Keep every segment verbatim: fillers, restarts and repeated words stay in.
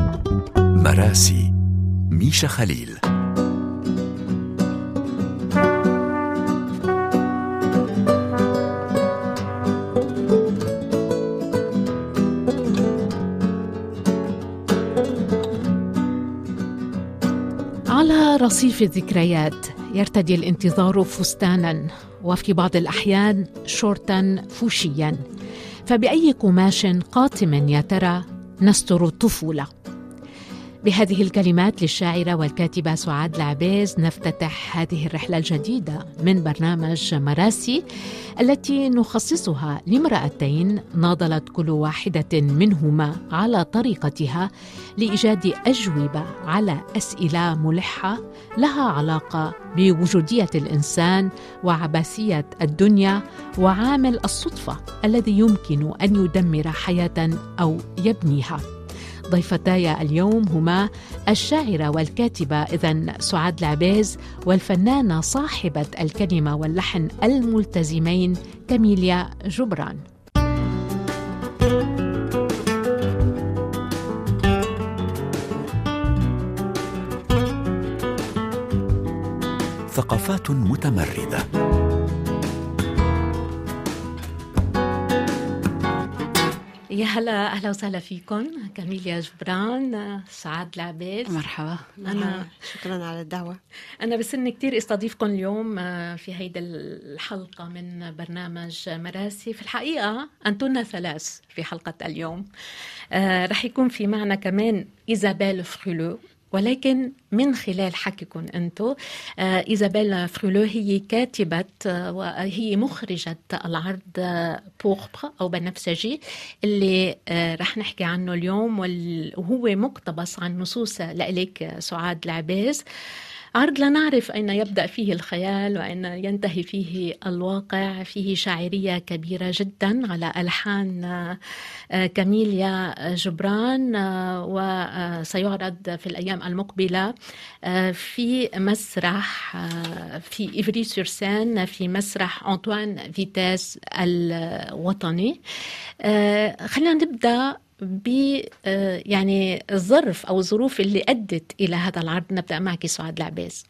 مراسي ميشا خليل. على رصيف الذكريات يرتدي الانتظار فستاناً، وفي بعض الأحيان شورتاً فوشياً، فبأي قماش قاتم يا ترى نستر الطفولة؟ بهذه الكلمات للشاعرة والكاتبة سعاد العبيز نفتتح هذه الرحلة الجديدة من برنامج مراسي، التي نخصصها لامرأتين ناضلت كل واحدة منهما على طريقتها لإيجاد أجوبة على أسئلة ملحة لها علاقة بوجودية الإنسان وعبثية الدنيا وعامل الصدفة الذي يمكن أن يدمر حياة أو يبنيها. ضيفتاي اليوم هما الشاعرة والكاتبة إذن سعاد العبيز، والفنانة صاحبة الكلمة واللحن الملتزمين كاميليا جبران. ثقافات متمردة. يا هلا، أهلا وسهلا فيكم. كاميليا جبران، سعاد العبيز، مرحبا. أنا شكرا على الدعوة. أنا بسني كتير استضيفكم اليوم في هيدا الحلقة من برنامج مراسي. في الحقيقة أنتن ثلاث في حلقة اليوم. آه رح يكون في معنا كمان إيزابيل فرولو، ولكن من خلال حكيكم أنتو. آه إيزابيل فرولو هي كاتبة آه وهي مخرجة العرض آه بوربر أو بنفسجي اللي آه رح نحكي عنه اليوم، وهو مقتبس عن نصوص لإليك سعاد العبيز. عرض لا نعرف أين يبدأ فيه الخيال وأين ينتهي فيه الواقع، فيه شاعرية كبيرة جدا على ألحان كاميليا جبران، وسيعرض في الأيام المقبلة في مسرح في إيفري سور سين في مسرح أنطوان فيتاس الوطني. خلينا نبدأ ب يعني الظرف أو الظروف اللي أدت إلى هذا العرض. نبدأ معك سعاد العبيز.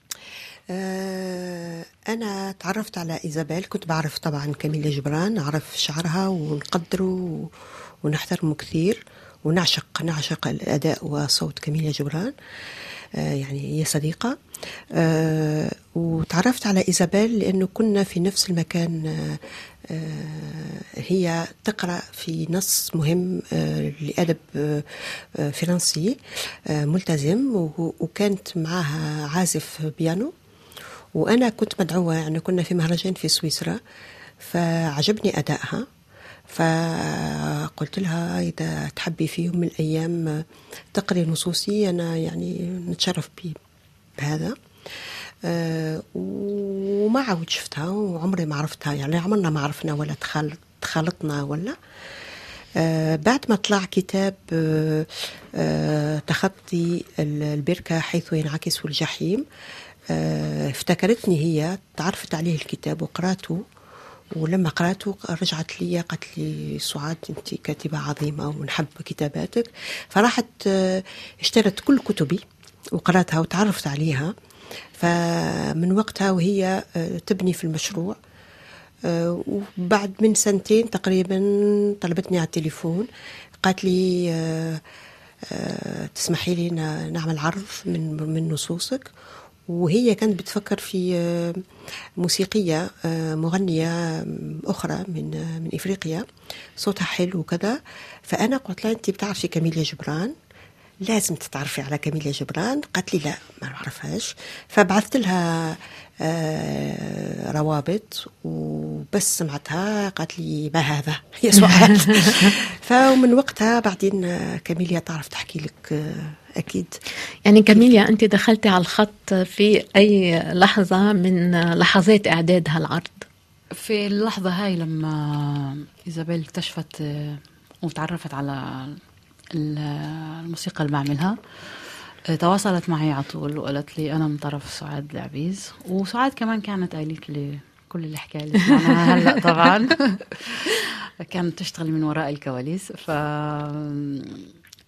أنا تعرفت على إيزابيل، كنت بعرف طبعا كاميليا جبران، أعرف شعرها ونقدره ونحترمه كثير ونعشق نعشق الأداء وصوت كاميليا جبران، يعني هي صديقة. وتعرفت على إيزابيل لأنه كنا في نفس المكان. هي تقرأ في نص مهم لأدب فرنسي ملتزم، وكانت معها عازف بيانو، وأنا كنت مدعوة، يعني كنا في مهرجان في سويسرا، فعجبني أدائها، فقلت لها إذا تحبي في يوم من الأيام تقري نصوصي أنا يعني نتشرف بهذا. أه وما عاود شفتها وعمري ما عرفتها، يعني عمرنا ما عرفنا ولا تخالطنا ولا. أه بعد ما طلع كتاب أه أه تخطي البركة حيث ينعكس الجحيم، أه افتكرتني هي، تعرفت عليه الكتاب وقراته، ولما قراته رجعت لي قالت لي سعاد أنت كاتبة عظيمة ونحب كتاباتك، فراحت أه اشترت كل كتبي وقراتها وتعرفت عليها. فمن وقتها وهي تبني في المشروع. وبعد من سنتين تقريبا طلبتني على التليفون، قالت لي تسمحي لي نعمل عرض من من نصوصك. وهي كانت بتفكر في موسيقية مغنية أخرى من من إفريقيا صوتها حلو وكذا. فأنا قلت لها أنت بتعرفي كاميليا جبران، لازم تتعرفي على كاميليا جبران. قالت لي لا ما نعرفهاش. فبعثت لها آه روابط، وبس سمعتها قالت لي ما هذا يا سعاد. فمن وقتها بعدين كاميليا تعرف تحكي لك آه أكيد. يعني كاميليا أنت دخلتي على الخط في أي لحظة من لحظات إعداد هالعرض؟ في اللحظة هاي لما إيزابيل اكتشفت وتعرفت على الموسيقى اللي بعملها، تواصلت معي على طول وقالت لي أنا من طرف سعاد العبيز. وسعاد كمان كانت قالت لي كل الحكاية اللي سمعناها هلأ طبعا كانت تشتغل من وراء الكواليس. ف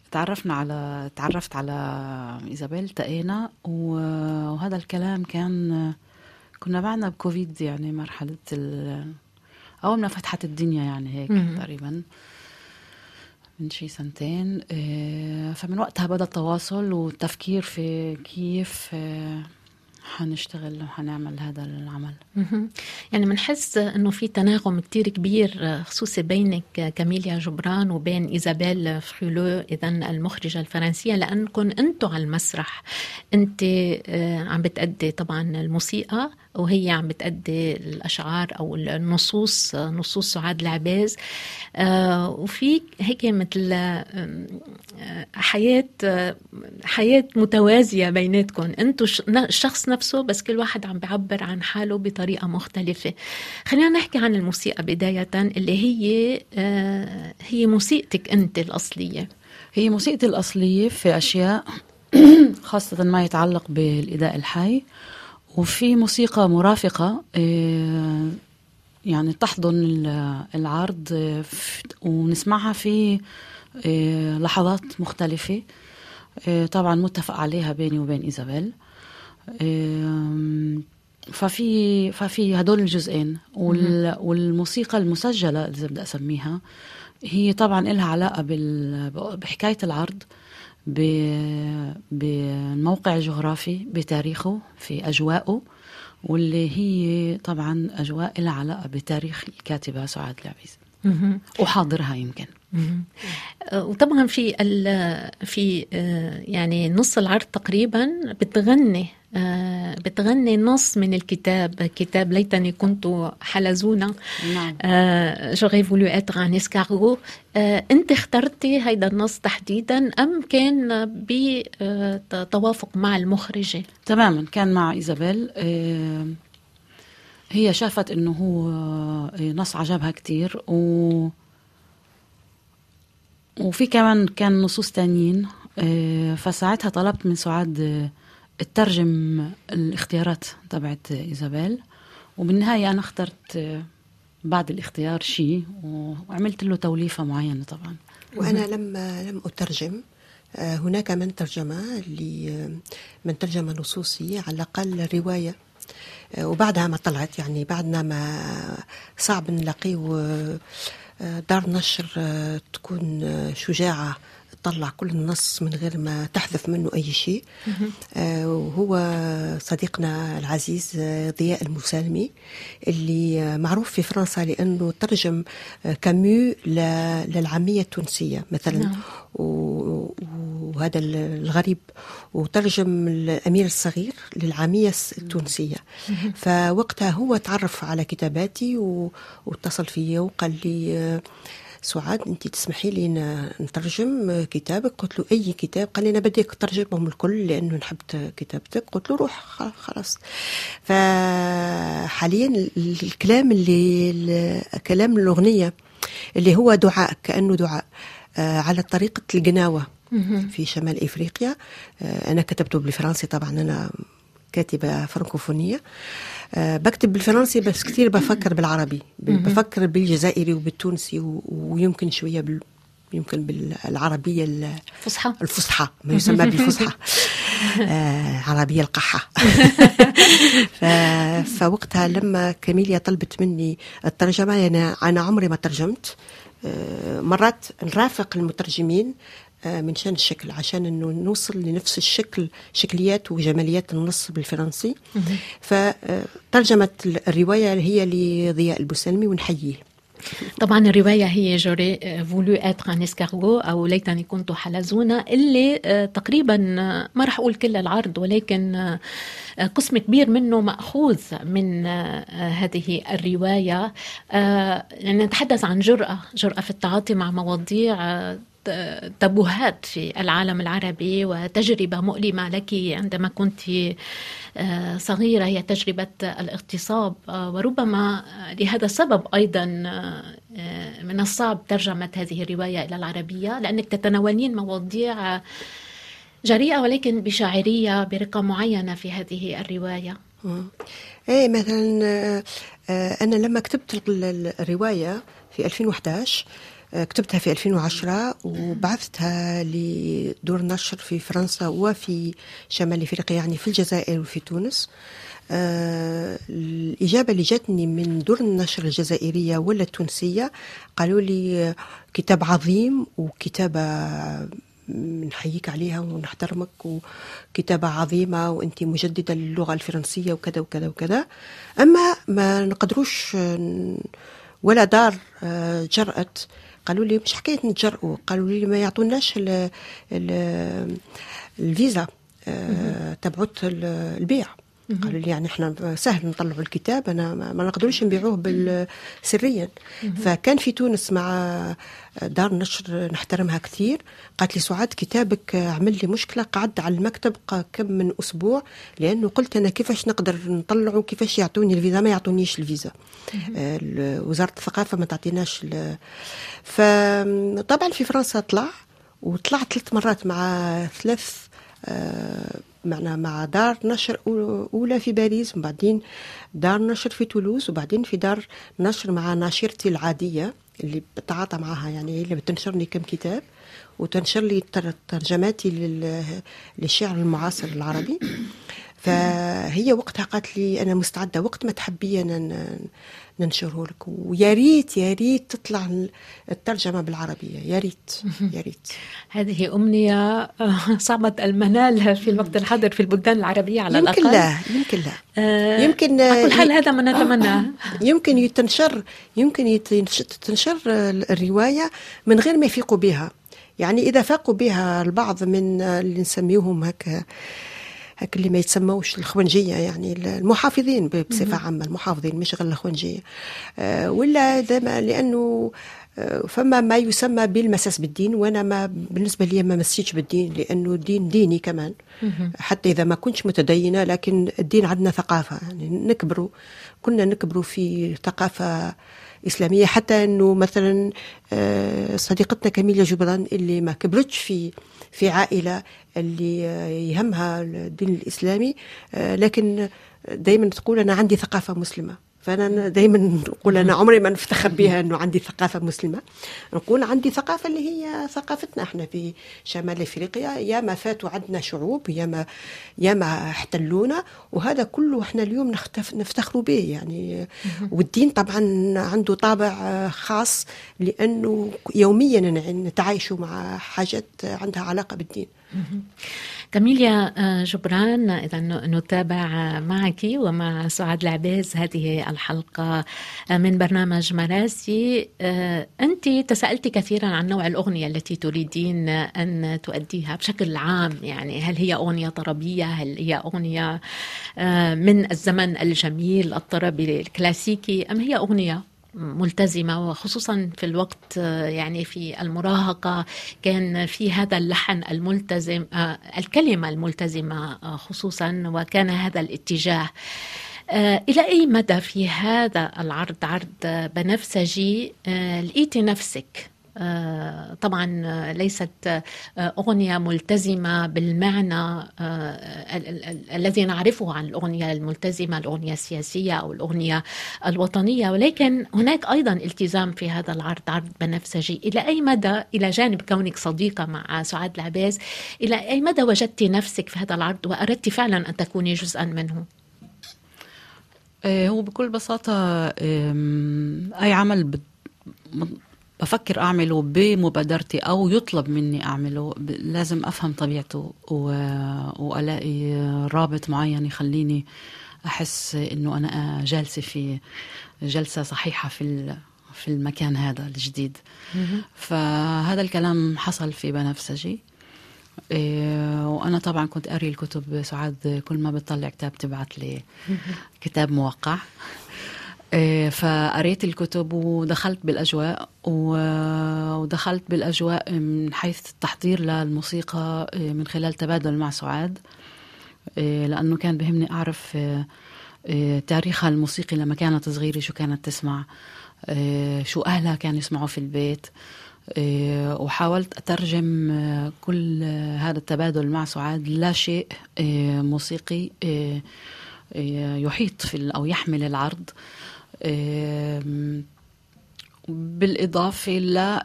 تعرفنا على تعرفت على إيزابيل، التقينا، وهذا الكلام كان كنا بعدنا بكوفيد، يعني مرحلة ال... أول ما فتحت الدنيا يعني هيك تقريبا من شي سنتين. فمن وقتها بدأ التواصل والتفكير في كيف حنشتغل وحنعمل هذا العمل. يعني منحس انه في تناغم كتير كبير خصوصي بينك كاميليا جبران وبين إيزابيل فرولو، اذا المخرجة الفرنسية، لانكم انتوا على المسرح، انت عم بتأدي طبعا الموسيقى وهي عم بتأدي الأشعار أو النصوص، نصوص سعاد العباس، آه وفي هيك مثل آه حياة آه حياة متوازية بيناتكم، أنتوا الشخص نفسه بس كل واحد عم بيعبر عن حاله بطريقة مختلفة. خلينا نحكي عن الموسيقى بداية، اللي هي آه هي موسيقتك أنت الأصلية. هي موسيقتي الأصلية في أشياء خاصة ما يتعلق بالإداء الحي، وفي موسيقى مرافقة يعني تحضن العرض ونسمعها في لحظات مختلفة، طبعا متفق عليها بيني وبين إيزابيل. ففي ففي هدول الجزئين، والموسيقى المسجلة إذا بدي أسميها هي طبعا إلها علاقة بحكاية العرض، بالموقع الجغرافي، بتاريخه، في أجواءه، واللي هي طبعا أجواء لها علاقة بتاريخ الكاتبة سعاد العباس وحاضرها يمكن. وطبعا في في يعني نص العرض تقريبا بتغني بتغني نص من الكتاب، كتاب ليتني كنت حلزونة. نعم. J'aurais voulu être un escargot. أنت اخترتي هيدا النص تحديدا أم كان بتوافق مع المخرجة؟ تماما كان مع إيزابيل. هي شافت إنه هو نص عجبها كتير، و وفي كمان كان نصوص تانيين، فساعتها طلبت من سعاد الترجم الاختيارات تبعت إيزابيل، وبالنهاية أنا اخترت بعد الاختيار شيء وعملت له توليفة معينة طبعا. وأنا لما لم أترجم، هناك من ترجمة من ترجمة نصوصي على الأقل الرواية، وبعدها ما طلعت، يعني بعدنا ما صعب نلاقيه دار نشر تكون شجاعة تطلع كل النص من غير ما تحذف منه أي شيء. وهو صديقنا العزيز ضياء المسالمي اللي معروف في فرنسا لأنه ترجم كاميو للعامية التونسية مثلا، وهذا الغريب، وترجم الأمير الصغير للعامية التونسية. فوقتها هو تعرف على كتاباتي واتصل فيا وقال لي سعاد أنت تسمحي لي نترجم كتابك؟ قلت له أي كتاب؟ قال لي أنا بديك ترجمهم الكل لأنه نحب كتابتك. قلت له روح خلاص. فحاليا الكلام اللي كلام الأغنية اللي هو دعاء، كأنه دعاء على طريقة القناوة في شمال إفريقيا. أنا كتبته بالفرنسي، طبعا أنا كاتبة فرنكوفونية، أه بكتب بالفرنسي بس كتير بفكر بالعربي، بفكر بالجزائري وبالتونسي ويمكن شوية بال يمكن بالعربية الفصحى الفصحى ما يسمى بالفصحى آه عربية القحة. فوقتها لما كاميليا طلبت مني الترجمة، أنا أنا عمري ما ترجمت. آه مرات نرافق المترجمين من شان الشكل، عشان انه نوصل لنفس الشكل، شكليات وجماليات النص بالفرنسي. فترجمت الرواية هي لضياء المسالمي ونحييه. طبعا الرواية هي جوري فولو اتر ان اسكارغو أو ليتني كنت حلزونة، اللي تقريبا ما رح أقول كل العرض ولكن قسم كبير منه مأخوذ من هذه الرواية. يعني نتحدث عن جرأة جرأة في التعاطي مع مواضيع تبوهات في العالم العربي، وتجربة مؤلمة لك عندما كنت صغيرة هي تجربة الاغتصاب، وربما لهذا السبب أيضا من الصعب ترجمة هذه الرواية إلى العربية، لأنك تتناولين مواضيع جريئة ولكن بشاعرية برقة معينة في هذه الرواية. ايه مثلا أنا لما كتبت الرواية في ألفين وإحدى عشر كتبتها في ألفين وعشرة وبعثتها لدور نشر في فرنسا وفي شمال أفريقيا، يعني في الجزائر وفي تونس. آه الإجابة اللي جاتني من دور النشر الجزائرية ولا التونسية قالوا لي كتاب عظيم وكتابة نحييك عليها ونحترمك وكتابة عظيمة وأنت مجددة للغة الفرنسية وكذا وكذا وكذا، أما ما نقدروش ولا دار جرأت. قالوا لي مش حكاية نتجرؤوا، قالوا لي ما يعطوناش ال ال الفيزا تبعت البيع. قالوا لي يعني احنا سهل نطلعوا الكتاب، انا ما نقدروش نبيعوه بالسريا. فكان في تونس مع دار نشر نحترمها كثير، قالت لي سعاد كتابك عمل لي مشكله، قعدت على المكتب كم من اسبوع لانه قلت انا كيفاش نقدر نطلعه، كيفاش يعطوني الفيزا، ما يعطونيش الفيزا. وزاره الثقافه ما تعطيناش. فطبعا في فرنسا طلع وطلعت ثلاث مرات مع ثلاث آه معنا مع دار نشر أولى في باريس، وبعدين دار نشر في تولوز، وبعدين في دار نشر مع ناشرتي العادية اللي بتعاطى معها، يعني اللي بتنشر لي كم كتاب وتنشر لي ترجماتي للشعر المعاصر العربي. فهي وقتها قالت لي أنا مستعدة وقت ما تحبي أنا ننشره لك، ويا ريت يا ريت تطلع الترجمة بالعربية، يا ريت يا ريت. هذه أمنية صعبة المنال في الوقت الحاضر في البلدان العربية على يمكن الأقل. لا يمكن لا آه يمكن على كل حال هذا ما نتمناه. يمكن يتنشر يمكن يتنشر الرواية من غير ما يفيقوا بها، يعني إذا فاقوا بها البعض من اللي نسميهم هكا هك اللي ما يتسموش الخونجية، يعني المحافظين بصفة عامة، المحافظين مش غير الخونجية، أه ولا لأنه أه فما ما يسمى بالمساس بالدين، وأنا ما بالنسبة لي ما مسيتش بالدين لأنه الدين ديني كمان، حتى إذا ما كنتش متدينة، لكن الدين عندنا ثقافة، يعني نكبروا كنا نكبروا في ثقافة إسلامية، حتى أنه مثلا صديقتنا كاميليا جبران اللي ما كبرتش في في عائلة اللي يهمها الدين الإسلامي، لكن دايما تقول أنا عندي ثقافة مسلمة. فأنا دايما نقول أنا عمري ما نفتخر بها أنه عندي ثقافة مسلمة، نقول عندي ثقافة اللي هي ثقافتنا احنا في شمال أفريقيا، يا ما فاتوا عندنا شعوب، يا ما يا ما احتلونا، وهذا كله احنا اليوم نفتخروا به يعني. والدين طبعا عنده طابع خاص لأنه يوميا نتعايشوا مع حاجات عندها علاقة بالدين. كاميليا جبران، إذا نتابع معك ومع سعاد العباس هذه الحلقة من برنامج مراسي. أنت تساءلت كثيرا عن نوع الأغنية التي تريدين أن تؤديها بشكل عام، يعني هل هي أغنية طربية، هل هي أغنية من الزمن الجميل الطربي الكلاسيكي، أم هي أغنية ملتزمة، وخصوصا في الوقت يعني في المراهقة كان في هذا اللحن الملتزم، الكلمة الملتزمة خصوصا، وكان هذا الاتجاه. إلى أي مدى في هذا العرض، عرض بنفسجي، لقيتي نفسك طبعا ليست أغنية ملتزمة بالمعنى الذي نعرفه عن الأغنية الملتزمة، الأغنية السياسية أو الأغنية الوطنية، ولكن هناك أيضا التزام في هذا العرض، عرض بنفسجي. إلى أي مدى، إلى جانب كونك صديقة مع سعاد العباس، إلى أي مدى وجدت نفسك في هذا العرض وأردت فعلا أن تكوني جزءا منه؟ هو بكل بساطة أي عمل بفكر أعمله بمبادرتي أو يطلب مني أعمله لازم أفهم طبيعته وألاقي رابط معين يخليني أحس إنه أنا جالسة في جلسة صحيحة في في المكان هذا الجديد. فهذا الكلام حصل في بنفسجي، وأنا طبعا كنت أقري الكتب. سعاد كل ما بتطلع كتاب تبعت لي كتاب موقع، فقريت الكتب ودخلت بالأجواء ودخلت بالأجواء من حيث التحضير للموسيقى من خلال تبادل مع سعاد، لأنه كان بهمني أعرف تاريخها الموسيقي لما كانت صغيرة، شو كانت تسمع، شو أهلها كانوا يسمعوا في البيت، وحاولت أترجم كل هذا التبادل مع سعاد لا شيء موسيقي يحيط في أو يحمل العرض. بالإضافة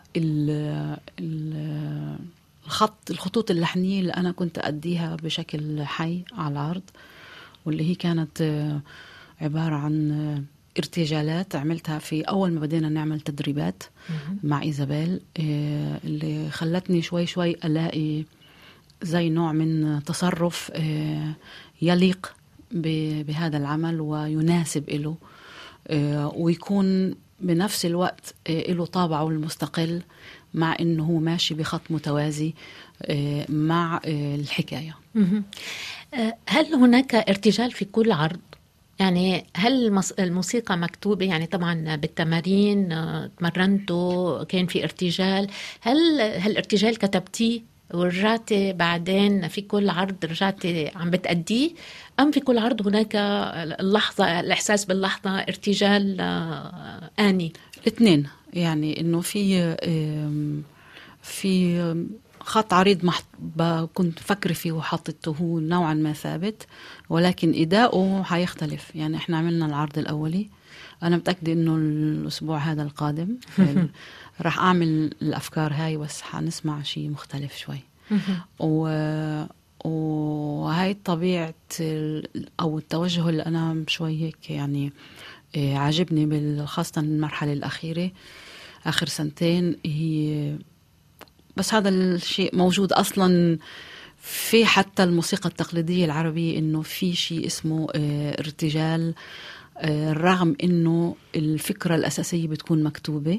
للخط الخطوط اللحنية اللي أنا كنت أديها بشكل حي على العرض، واللي هي كانت عبارة عن ارتجالات عملتها في أول ما بدينا نعمل تدريبات مع إيزابيل، اللي خلتني شوي شوي ألاقي زي نوع من تصرف يليق بهذا العمل ويناسب إله، ويكون بنفس الوقت له طابعه المستقل، مع إنه هو ماشي بخط متوازي مع الحكاية. هل هناك ارتجال في كل عرض؟ يعني هل الموسيقى مكتوبة؟ يعني طبعا بالتمارين تمرنتوا كان في ارتجال، هل هالارتجال كتبتيه ورجعتي بعدين في كل عرض رجعتي عم بتأديه، أم في كل عرض هناك اللحظة الإحساس باللحظة ارتجال آني؟ الاثنين، يعني إنه في في خط عريض محط كنت فكر فيه وحطته نوعا ما ثابت، ولكن إداؤه حيختلف. يعني إحنا عملنا العرض الأولي، أنا متأكدة إنه الأسبوع هذا القادم راح أعمل الأفكار هاي، بس حنسمع شيء مختلف شوي. و وهاي طبيعة أو التوجه اللي أنا شوي هيك يعني عاجبني، خاصة المرحلة الأخيرة آخر سنتين. هي بس هذا الشيء موجود أصلا في حتى الموسيقى التقليدية العربية، إنه في شيء اسمه ارتجال، رغم إنه الفكرة الأساسية بتكون مكتوبة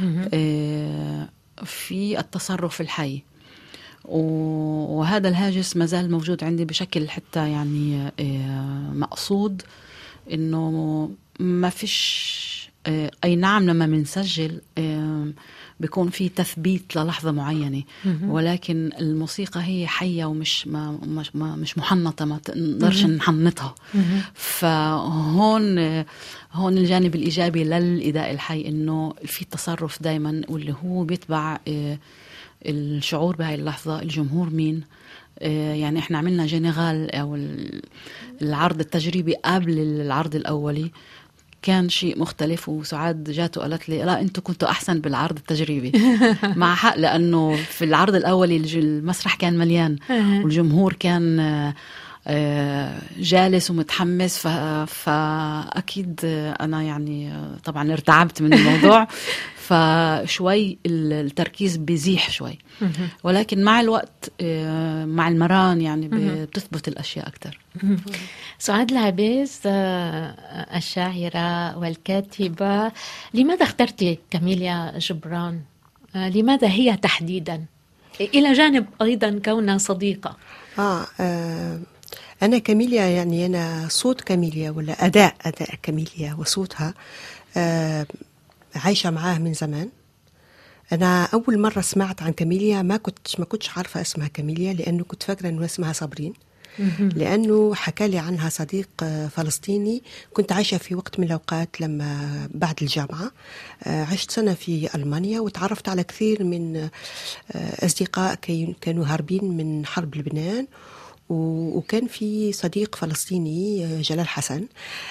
في التصرف الحي. وهذا الهاجس مازال موجود عندي بشكل حتى يعني مقصود، إنه ما فيش أي نعم لما منسجل بيكون في تثبيت للحظة معينة، ولكن الموسيقى هي حية ومش ما مش, ما مش محنطة، ما تقدرش نحنطها. فهون هون الجانب الإيجابي للإداء الحي، إنه في تصرف دايما، واللي هو بيتبع الشعور بهاي اللحظة، الجمهور مين. يعني احنا عملنا جنغال أو العرض التجريبي قبل العرض الأولي، كان شيء مختلف، وسعاد جاته قالت لي لا انتوا كنتوا احسن بالعرض التجريبي. مع حق، لانه في العرض الاولي المسرح كان مليان والجمهور كان جالس ومتحمس، فاكيد انا يعني طبعا ارتعبت من الموضوع، فشوي التركيز بيزيح شوي، ولكن مع الوقت مع المران يعني بتثبت الاشياء اكثر. سعاد العبيس الشاعرة والكاتبة، لماذا اخترتي كاميليا جبران؟ لماذا هي تحديدا، إلى جانب أيضا كونها صديقة؟ آه, آه أنا كاميليا، يعني أنا صوت كاميليا ولا أداء أداء كاميليا وصوتها آه عايشة معاه من زمان. أنا أول مرة سمعت عن كاميليا ما كنت ما كنتش عارفة اسمها كاميليا، لأنه كنت فاكرة إنه اسمها صابرين، لأنه حكى لي عنها صديق فلسطيني. كنت عايشة في وقت من الأوقات لما بعد الجامعة عشت سنة في ألمانيا، وتعرفت على كثير من أصدقاء كانوا هاربين من حرب لبنان، وكان في صديق فلسطيني جلال حسن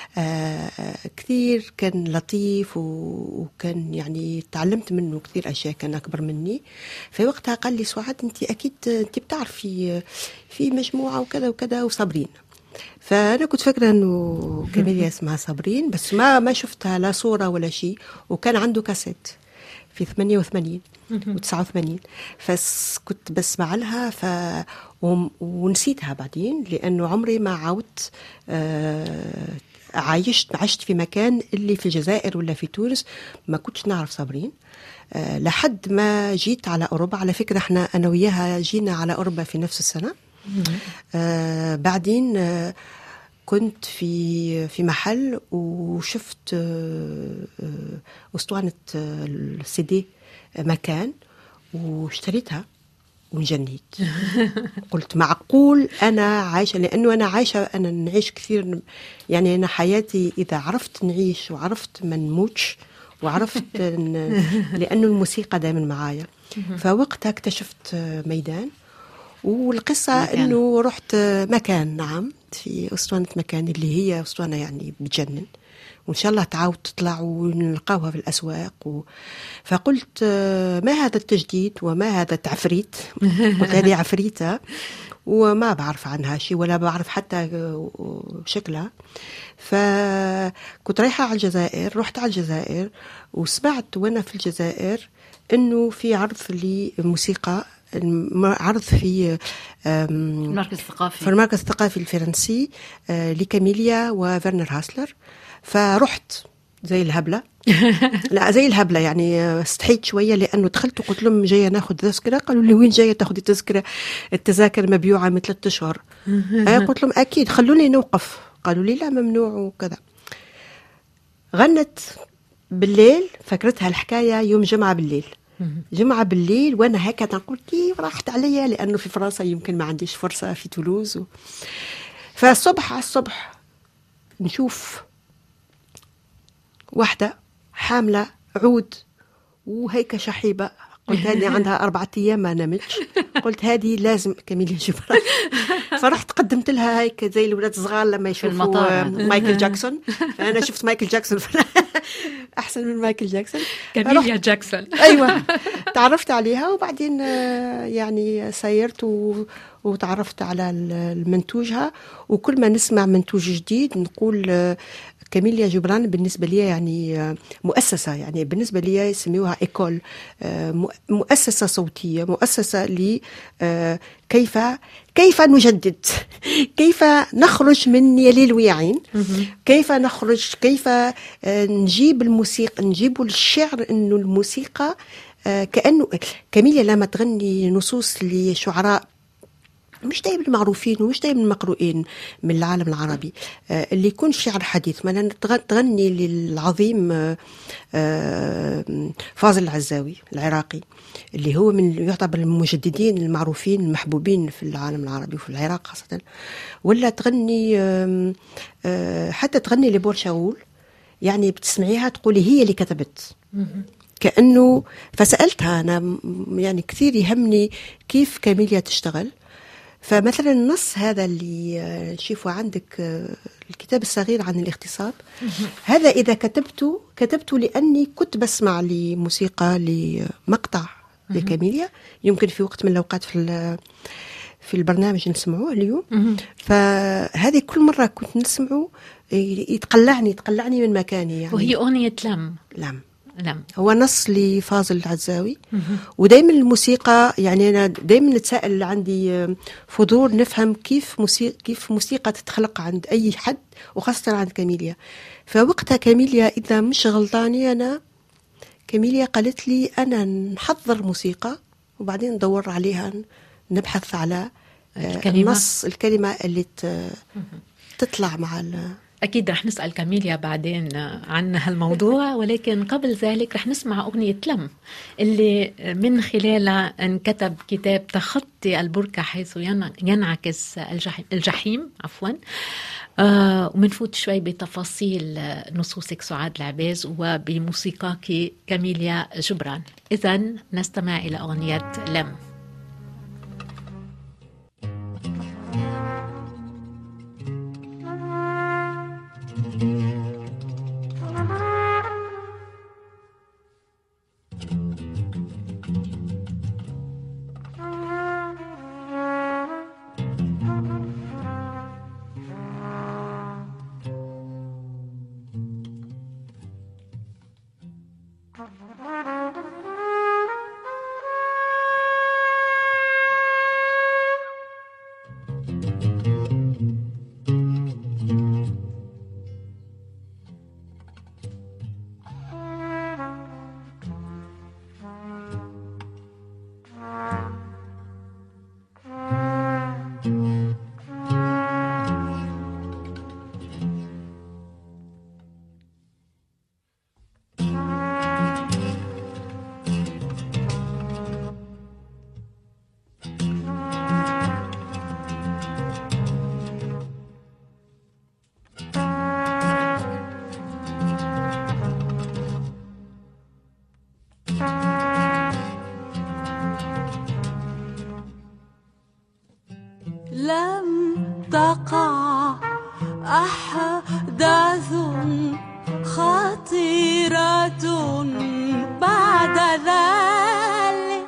كثير كان لطيف، وكان يعني تعلمت منه كثير أشياء، كان أكبر مني. في وقتها قال لي سعاد أنت أكيد أنت بتعرفي في مجموعة وكذا وكذا وصابرين. فأنا كنت فاكرة أنه كاميليا اسمها صابرين، بس ما ما شفتها لا صورة ولا شيء. وكان عنده كاسيت في ثمانية وثمانين وتسعة وثمانين، فكنت بسمع لها ف ونسيتها بعدين، لأنه عمري ما عودت آه عايشت عشت في مكان اللي في الجزائر ولا في تونس ما كنتش نعرف صابرين آه لحد ما جيت على أوروبا. على فكرة احنا أنا وياها جينا على أوروبا في نفس السنة. آه بعدين آه كنت في في محل وشفت آه أسطوانة آه السي دي مكان، واشتريتها ونجنيت. قلت معقول أنا عايشة، لأنه أنا عايشة أنا نعيش كثير، يعني أنا حياتي إذا عرفت نعيش وعرفت ما نموتش وعرفت لأنه الموسيقى دائما معايا. فوقتها اكتشفت ميدان، والقصة مكان. أنه رحت مكان، نعم، في أسطوانة مكان اللي هي أسطوانة يعني بتجنن، وإن شاء الله تعاود تطلع ونلقاوها في الأسواق و... فقلت ما هذا التجديد وما هذا التعفريت. قلت هذه عفريتة وما بعرف عنها شيء ولا بعرف حتى شكلها. فكنت رايحة على الجزائر، رحت على الجزائر وسمعت وأنا في الجزائر إنه في عرض لموسيقى، عرض في المركز الثقافي في المركز الثقافي الفرنسي لكاميليا وفيرنر هاسلر. فرحت زي الهبلة لا زي الهبلة يعني استحيت شوية لأنه دخلت وقلت لهم جاية ناخذ تذكرة. قالوا لي وين جاية تاخذي تذكرة؟ التذاكر مبيوعة من ثلاثة أشهر. قلت لهم أكيد خلوني نوقف. قالوا لي لا ممنوع وكذا. غنت بالليل، فكرتها الحكاية يوم جمعة بالليل، جمعة بالليل وأنا هكذا نقول كيف راحت عليا لأنه في فرنسا يمكن ما عنديش فرصة في تولوز و... فالصبح على الصبح نشوف واحدة حاملة عود وهيك شحيبة. قلت هذه عندها أربعة أيام ما نمتش. قلت هذه لازم كاميليا جبران. فرحت قدمت لها هيك زي الولاد الصغار لما يشوفوا مايكل جاكسون. فأنا شفت مايكل جاكسون أحسن من مايكل جاكسون، كاميليا جاكسون. أيوة تعرفت عليها وبعدين يعني سيرت وتعرفت على المنتوجها. وكل ما نسمع منتوج جديد نقول كاميليا جبران بالنسبة لي يعني مؤسسة، يعني بالنسبة لي يسميوها إيكول، مؤسسة صوتية، مؤسسة ل كيف كيف نجدد، كيف نخرج من يلي الويعين، كيف نخرج، كيف نجيب الموسيقى، نجيب الشعر. إنه الموسيقى كأنه كاميليا لما تغني نصوص لشعراء مش دايما معروفين ومش دايما مقروئين من العالم العربي، اللي يكون شعر حديث. مثلا تغني للعظيم فاضل العزاوي العراقي اللي هو من يعتبر المجددين المعروفين المحبوبين في العالم العربي وفي العراق خاصة. ولا تغني حتى تغني لبول شاول، يعني بتسمعيها تقولي هي اللي كتبت كأنه. فسألتها أنا يعني كثير يهمني كيف كاميليا تشتغل. فمثلا النص هذا اللي شوفوا عندك الكتاب الصغير عن الاغتصاب، هذا إذا كتبته كتبته لأني كنت بسمع لموسيقى لمقطع لكاميليا يمكن في وقت من الأوقات في في البرنامج نسمعوه اليوم. فهذه كل مرة كنت نسمعه يتقلعني يتقلعني من مكاني يعني. وهي أغنية لم لم لم هو نص لفاضل العزاوي. ودايما الموسيقى يعني أنا دايما نتساءل، عندي فضول نفهم كيف موسيقى كيف موسيقى تتخلق عند أي حد وخاصة عند كاميليا. فوقتها كاميليا إذا مش غلطاني أنا كاميليا قالت لي أنا نحضر موسيقى وبعدين ندور عليها، نبحث على الكلمة. النص الكلمة اللي تطلع مع ال أكيد رح نسأل كاميليا بعدين عن هالموضوع، ولكن قبل ذلك رح نسمع أغنية لم اللي من خلالها انكتب كتاب تخطي البركة حيث ينعكس الجحيم, الجحيم عفوا. آه ومنفوت شوي بتفاصيل نصوصك سعاد العباس وبموسيقاك كاميليا جبران. إذن نستمع إلى أغنية لم. لم تقع أحداث وطيرة بعد ذلك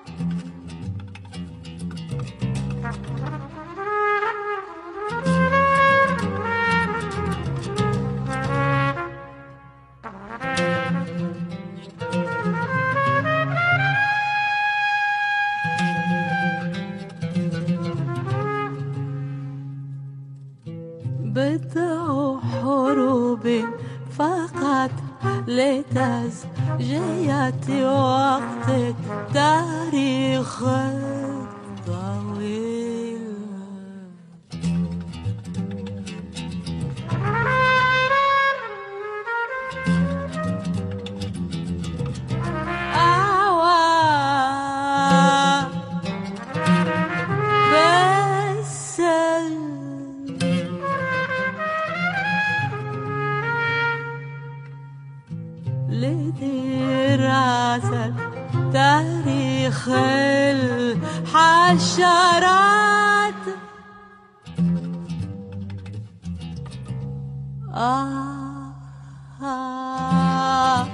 بضع حروب فقط لتسجية وقت التاريخ الطويل. أعوام بس لدراسة تاريخ الحشرات. آه آه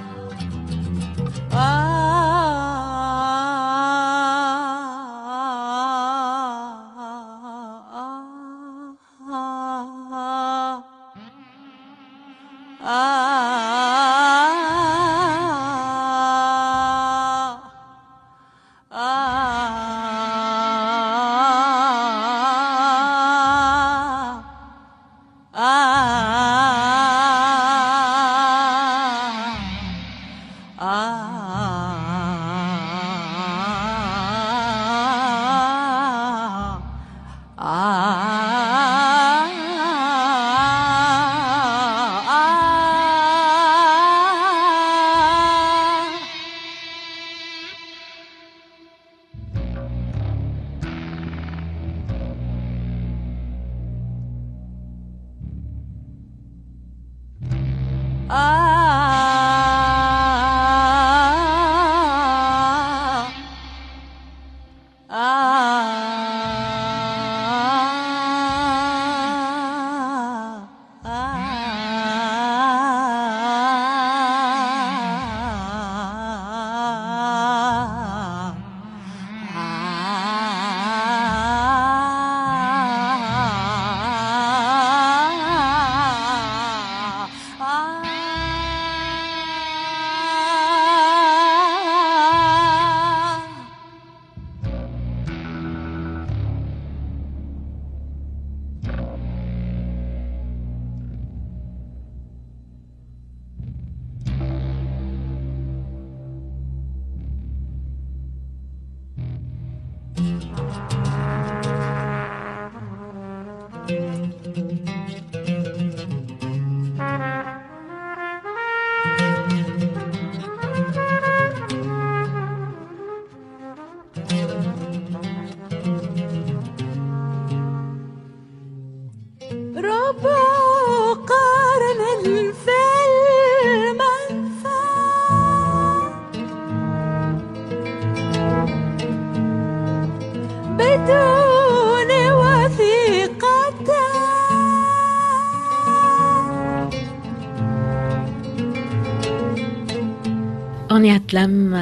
أغنية لم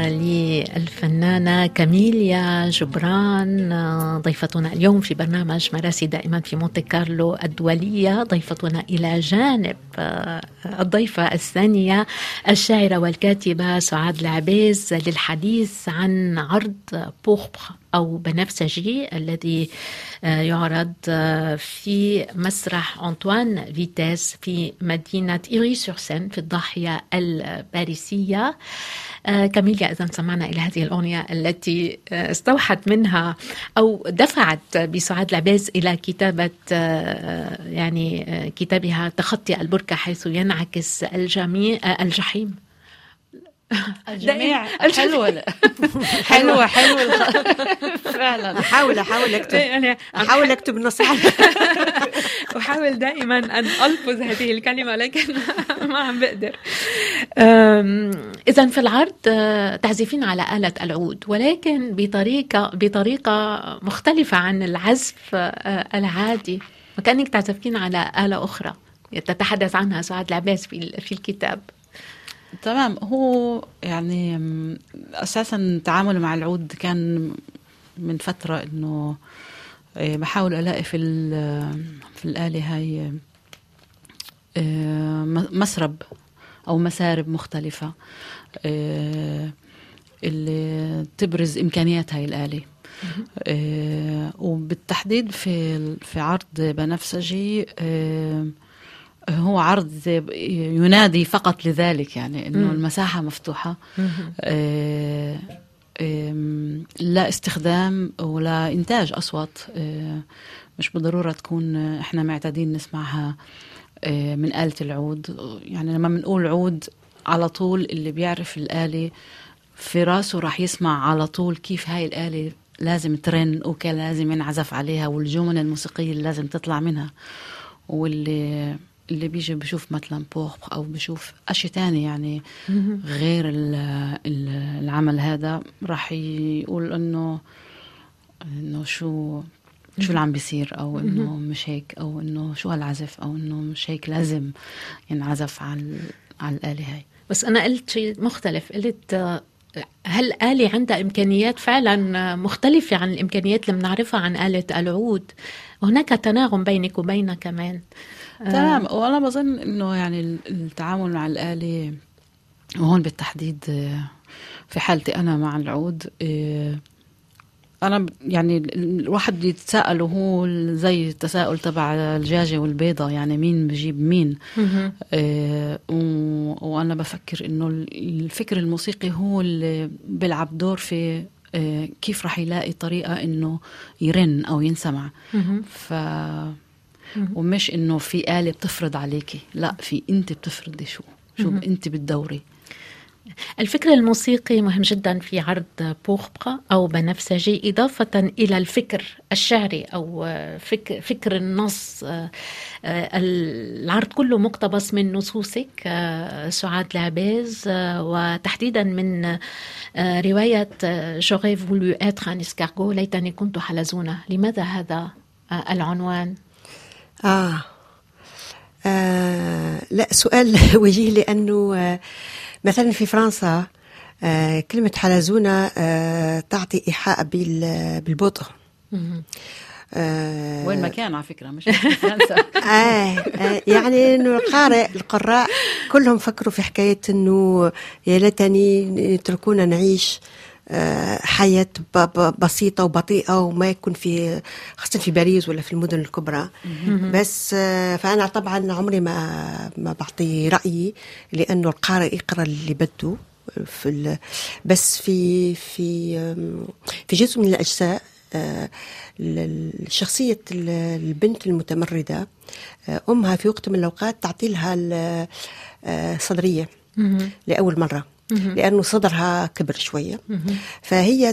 للفنانة كاميليا جبران، ضيفتنا اليوم في برنامج مراسي دائما في مونte كارلو الدولية. ضيفتنا إلى جانب الضيفة الثانية الشاعرة والكاتبة سعاد العبيز للحديث عن عرض بوربر أو بنفسجي الذي يعرض في مسرح أنطوان فيتاس في مدينة إيري-سور-سين في الضاحية الباريسية. كاميليا، إذا سمعنا إلى هذه الأغنية التي استوحت منها أو دفعت بسعاد العبيز إلى كتابة يعني كتابها تخطي البركة حيث ينعكس الجميع الجحيم الجميع. حلوة حلوة حلوة فعلا. أحاول أحاول أكتب يعني أحاول أكتب النصيحة. أحاول دائما أن ألفظ هذه الكلمة لكن ما عم بقدر. إذن في العرض تعزفين على آلة العود ولكن بطريقة بطريقة مختلفة عن العزف العادي، وكأنك تعزفين على آلة أخرى تتحدث عنها سعاد العباس في في الكتاب. تمام. هو يعني أساسا التعامل مع العود كان من فترة إنه بحاول ألاقي في في الآلة هاي مسرب أو مسارب مختلفة اللي تبرز إمكانيات هاي الآلة. وبالتحديد في في عرض بنفسجي هو عرض ينادي فقط لذلك، يعني إنه المساحة مفتوحة، لا استخدام ولا إنتاج أصوات مش بالضرورة تكون إحنا معتادين نسمعها من آلة العود. يعني لما بنقول عود على طول اللي بيعرف الآلة في راسه راح يسمع على طول كيف هاي الآلة لازم ترن وكان لازم ينعزف عليها والجمل الموسيقية اللي لازم تطلع منها. واللي اللي بيجي بشوف مثلا بوخ أو بشوف أشياء تانية يعني غير العمل هذا راح يقول إنه إنه شو شو اللي عم بيصير، أو إنه مش هيك، أو إنه شو هالعزف، أو إنه مش هيك لازم ينعزف على على الآلة هاي. بس أنا قلت شيء مختلف، قلت هل آلة عندها إمكانيات فعلا مختلفة عن الإمكانيات اللي بنعرفها عن آلة العود. وهناك تناغم بينك وبينها كمان. تمام. آه. وأنا بظن إنه يعني التعامل مع الآلة وهون بالتحديد في حالتي أنا مع العود، أنا يعني الواحد يتساءل وهو زي التساؤل تبع الدجاجة والبيضة، يعني مين بجيب مين. آه وأنا بفكر إنه الفكر الموسيقي هو اللي بيلعب دور في آه كيف رح يلاقي طريقة إنه يرن أو ينسمع. ف ومش إنه في آلة بتفرض عليكي، لا، في أنت بتفرضي شو شو أنت بتدوري. الفكر الموسيقي مهم جدا في عرض بوخبقة أو بنفسجي، إضافة إلى الفكر الشعري أو فكر, فكر النص. العرض كله مقتبس من نصوصك سعاد لعباز، وتحديدا من رواية J'aurais voulu être un escargot، ليتني كنت حلزونة. لماذا هذا العنوان؟ آه, آه لا سؤال وجيه، لأنه آه مثلا في فرنسا آه كلمة حلزونة آه تعطي إيحاء بالبطء. آه وين ما كان على فكرة مش في فرنسا. آه آه يعني إنه القارئ القراء كلهم فكروا في حكاية إنه يا ليتني يتركونا نعيش حياة بسيطة وبطيئة وما يكون في، خاصة في باريس ولا في المدن الكبرى. بس فأنا طبعا عمري ما ما بعطي رأيي، لأنه القارئ يقرأ اللي بده في بس في في في جزء من الأجزاء شخصية البنت المتمردة أمها في وقت من الأوقات تعطي لها الصدرية لأول مرة، لأنه صدرها كبر شوية، فهي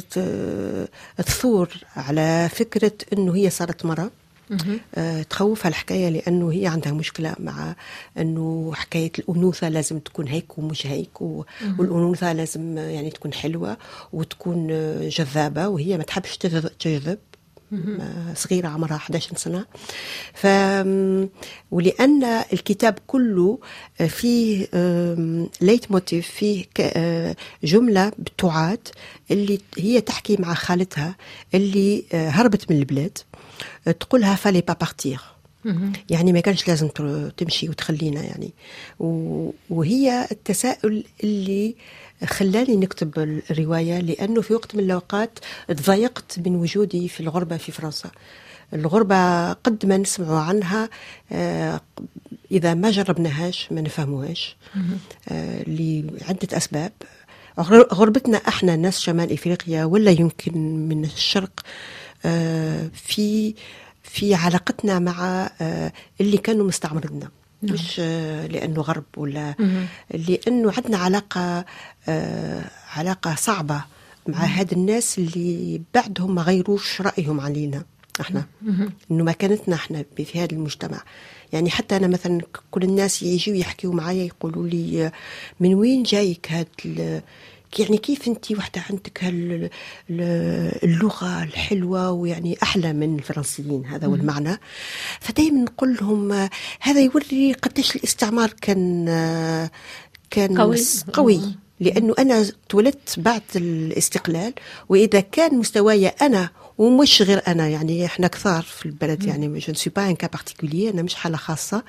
تثور على فكرة أنه هي صارت مرة. تخوفها الحكاية لأنه هي عندها مشكلة مع أنه حكاية الأنوثة لازم تكون هيك ومش هيك، والأنوثة لازم يعني تكون حلوة وتكون جذابة، وهي ما تحبش تجذب، صغيرة عمرها إحدى عشرة سنة. ف ولأن الكتاب كله فيه ليت موتيف، فيه جملة بتعاد اللي هي تحكي مع خالتها اللي هربت من البلاد، تقولها فالي با بارتير، يعني ما كانش لازم تمشي وتخلينا يعني. وهي التساؤل اللي خلاني نكتب الرواية، لأنه في وقت من الأوقات تضايقت من وجودي في الغربة في فرنسا. الغربة قد ما نسمعوا عنها إذا ما جربناهاش ما نفهموهاش لعدة أسباب. غربتنا احنا ناس شمال إفريقيا ولا يمكن من الشرق في في علاقتنا مع اللي كانوا مستعمرنا، مش لأنه غرب ولا لأنه عندنا علاقة علاقة صعبة مع هاد الناس اللي بعدهم ما غيروش رأيهم علينا احنا، انه مكانتنا احنا في هذا المجتمع. يعني حتى انا مثلا كل الناس يجوا يحكيوا معايا يقولوا لي من وين جايك هاد، يعني كيف انت وحده عندك هاللغه الحلوه ويعني احلى من الفرنسيين، هذا هو المعنى. فدايما نقول لهم هذا يوري قديش الاستعمار كان كان قوي, قوي. لأنه أنا تولدت بعد الاستقلال، وإذا كان مستواي أنا ومش غير أنا، يعني إحنا كثار في البلد، يعني je ne suis pas un cas particulier، أنا مش حالة خاصة.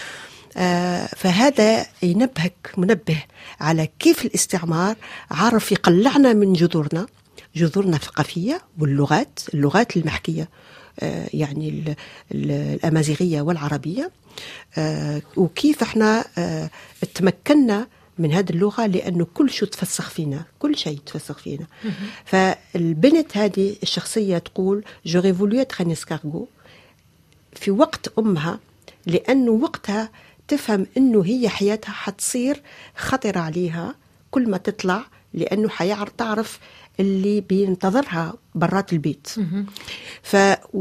آه فهذا ينبهك منبه على كيف الاستعمار عرف يقلعنا من جذورنا، جذورنا الثقافية واللغات، اللغات المحكية آه يعني ال ال الأمازيغية والعربية، آه وكيف احنا آه تمكنا من هذه اللغة، لأنه كل شيء تفسخ فينا، كل شيء تفسخ فينا. فالبنت هذه الشخصية تقول j'aurais voulu être un escargot في وقت أمها، لأنه وقتها تفهم أنه هي حياتها حتصير خطرة عليها كل ما تطلع، لأنه حيعرف اللي بينتظرها برات البيت. ف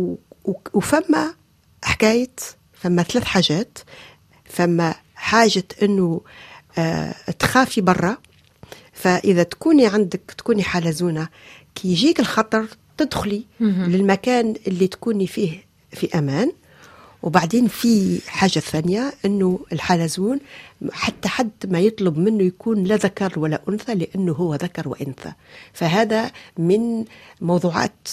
وفما حكاية، فما ثلاث حاجات. فما حاجة أنه آه تخافي برا، فإذا تكوني عندك تكوني حلزونة كي يجيك الخطر تدخلي للمكان اللي تكوني فيه في أمان. وبعدين في حاجة ثانية أنه الحلزون حتى حد ما يطلب منه يكون لا ذكر ولا أنثى، لأنه هو ذكر وأنثى. فهذا من موضوعات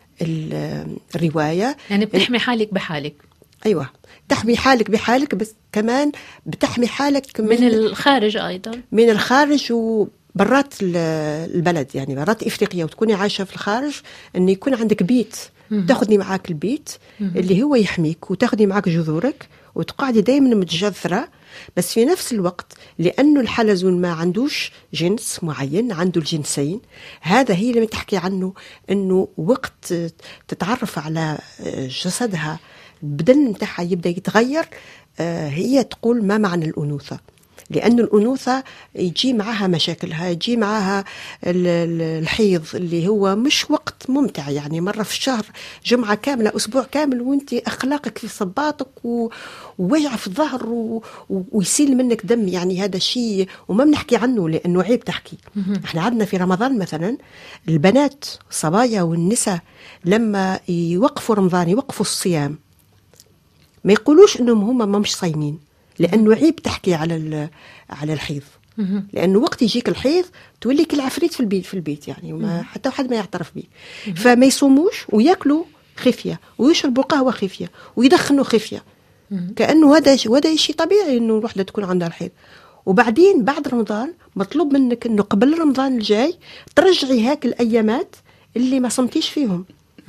الرواية، يعني بتحمي حالك بحالك. أيوة، تحمي حالك بحالك، بس كمان بتحمي حالك من, من الخارج أيضا، من الخارج وبرات البلد، يعني برات إفريقيا وتكوني عايشة في الخارج، أن يكون عندك بيت تاخذي معاك البيت اللي هو يحميك، وتاخذي معاك جذورك وتقعدي دائما متجذرة. بس في نفس الوقت لأنه الحلزون ما عندوش جنس معين، عنده الجنسين. هذا هي اللي تحكي عنه، أنه وقت تتعرف على جسدها البدن متاعها يبدأ يتغير. هي تقول ما معنى الأنوثة، لأن الأنوثة يجي معها مشاكلها، يجي معها الحيض اللي هو مش وقت ممتع، يعني مرة في الشهر، جمعة كاملة، أسبوع كامل، وانت أخلاقك في صباطك ووجع في الظهر ويسيل منك دم. يعني هذا شيء وما بنحكي عنه لأنه عيب تحكي. احنا عندنا في رمضان مثلا البنات الصبايا والنساء لما يوقفوا رمضان يوقفوا الصيام ما يقولوش انهم هم ما مش صايمين، لانه عيب تحكي على على الحيض، لانه وقت يجيك الحيض تولي كل عفريت في البيت في البيت يعني وما حتى واحد ما يعترف به. فما يصوموش وياكلوا خفيه ويشربوا قهوه خفيه ويدخنوا خفيه، كانه هذا هذا شيء طبيعي انه الوحده تكون عندها الحيض. وبعدين بعد رمضان مطلوب منك انه قبل رمضان الجاي ترجعي هاك الايامات اللي ما صمتيش فيهم.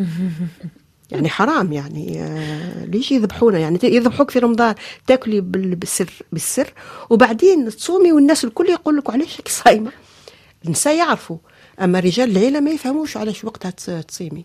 يعني حرام، يعني آه ليش يذبحونا؟ يعني يذبحوك في رمضان تاكلي بالسر بالسر وبعدين تصومي والناس الكل يقول لك علاش هيك صايمه. النساء يعرفوا، اما رجال العيله ما يفهموش علاش وقتها تصيمي.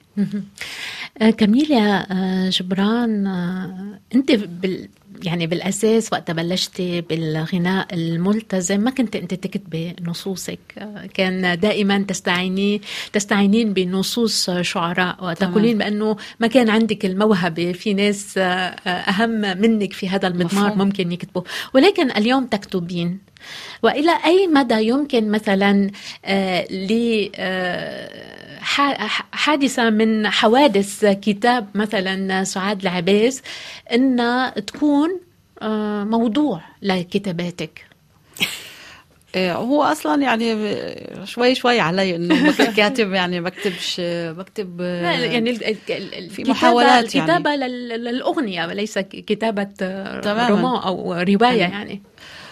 كميليا جبران، انت بال يعني بالأساس وقت بلشتي بالغناء الملتزم ما كنت أنت تكتبي نصوصك، كان دائما تستعينين تستعينين بنصوص شعراء وتقولين بأنه ما كان عندك الموهبة، في ناس أهم منك في هذا المضمار ممكن يكتبوا، ولكن اليوم تكتبين. وإلى أي مدى يمكن مثلا لحادثة من حوادث كتاب مثلا سعاد العباس أن تكون موضوع لكتاباتك؟ هو أصلا يعني شوي شوي علي إنه بكتب كاتب، يعني بكتبش بكتب يعني في محاولات الكتابة يعني للأغنية وليس كتابة رومان أو رواية. يعني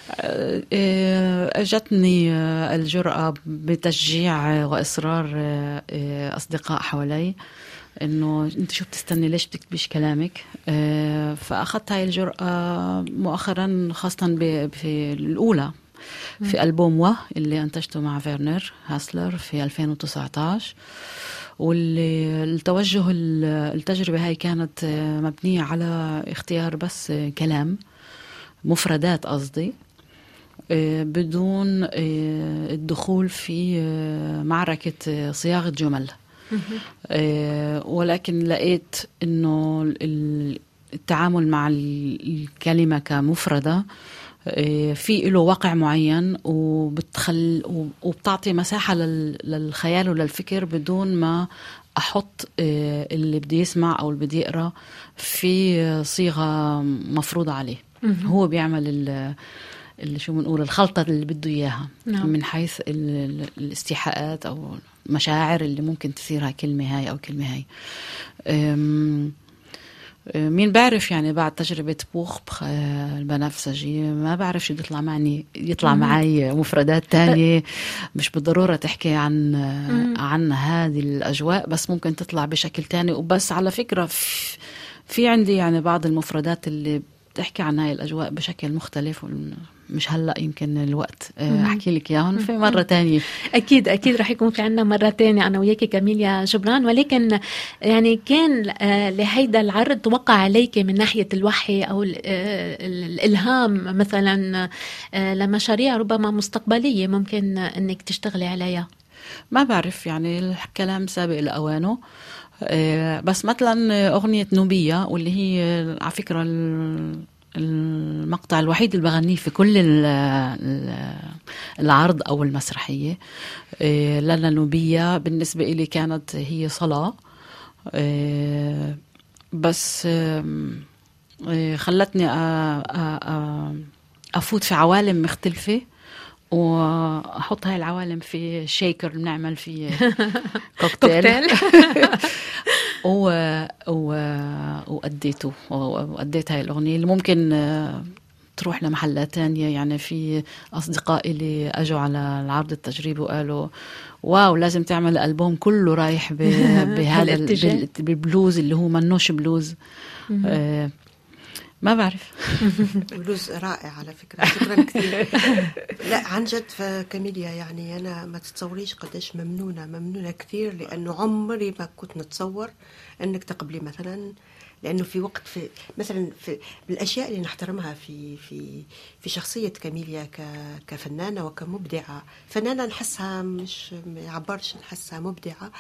أجتني الجرأة بتشجيع وإصرار أصدقاء حوالي إنه أنت شو بتستني، ليش بتكتبيش كلامك؟ فأخذت هاي الجرأة مؤخرا، خاصة في الأولى في ألبوم واه اللي أنتجته مع فيرنر هاسلر في ألفين وتسعة عشر، واللي التوجه التجربة هاي كانت مبنية على اختيار بس كلام، مفردات قصدي، بدون الدخول في معركة صياغة جمل. ولكن لقيت إنه التعامل مع الكلمة كمفردة في له واقع معين، وبتخل وبتعطي مساحة للخيال وللفكر بدون ما أحط اللي بدي يسمع أو اللي بدي يقرأ في صيغة مفروضة عليه. هو بيعمل اللي شو بنقول الخلطة اللي بده إياها. نعم. من حيث ال- الاستيحاءات أو المشاعر اللي ممكن تثيرها كلمة هاي أو كلمة هاي. أم، مين بعرف يعني بعد تجربة بوخ بخ- البنفسجي ما بعرف شو يطلع معني يطلع معي مفردات تانية مش بالضرورة تحكي عن عن هذه الأجواء، بس ممكن تطلع بشكل تاني. وبس على فكرة في, في عندي يعني بعض المفردات اللي بتحكي عن هاي الأجواء بشكل مختلف، مش هلأ يمكن الوقت أحكي لك إياهم في مرة تانية. أكيد أكيد رح يكون في عنا مرة تانية أنا وياكي كاميليا جبران. ولكن يعني كان آه، لهيدا العرض توقع عليك من ناحية الوحي أو ال- آه، الإلهام مثلا آه، لمشاريع ربما مستقبلية ممكن أنك تشتغلي عليها؟ ما بعرف يعني الكلام سابق لأوانه. آه، بس مثلا أغنية نوبية واللي هي على فكرة ال- المقطع الوحيد اللي بغنيه في كل ال- ال- العرض أو المسرحية. آه، لالا نوبية بالنسبة إلي كانت هي صلاة، آه، بس آم، آه، خلتني أ- أ- أ- أفوت في عوالم مختلفة واحط هاي العوالم في شيكر بنعمل فيه كوكتيل و... و... وأديته وأديت هاي الأغنية اللي ممكن آه، تروح لمحلات تانية. يعني في أصدقائي اللي أجوا على العرض التجريبي وقالوا واو لازم تعمل ألبوم كله رايح ب... بهذا ال- هالاتجاه. بال- بالبلوز اللي هو منوش بلوز. آه، ما بعرف. بلوز رائع على فكرة، شكرا كثير. لا عن جد فكاميليا يعني أنا ما تتصوريش قديش ممنونة ممنونة كثير، لأنه عمري ما كنت نتصور أنك تقبلي مثلا، لأنه في وقت في مثلا في من الأشياء اللي نحترمها في في في شخصية كاميليا ك- كفنانة وكمبدعة. فنانة نحسها مش ما يعبرش، نحسها مبدعة.